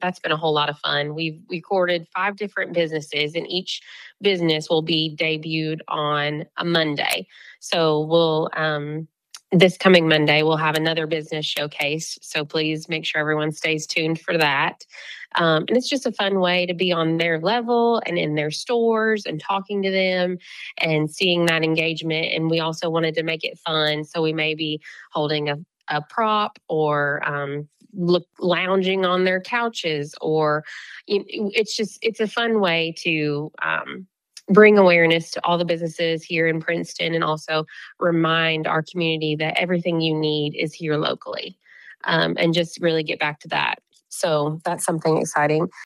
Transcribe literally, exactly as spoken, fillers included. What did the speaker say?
that's been a whole lot of fun. We've recorded five different businesses, and each business will be debuted on a Monday. So we'll um, this coming Monday, we'll have another business showcase. So please make sure everyone stays tuned for that. Um, and it's just a fun way to be on their level and in their stores and talking to them and seeing that engagement. And we also wanted to make it fun. So we may be holding a, a prop or um, look lounging on their couches, or you know, it's just, it's a fun way to um, bring awareness to all the businesses here in Princeton, and also remind our community that everything you need is here locally, um, and just really get back to that. So that's something exciting.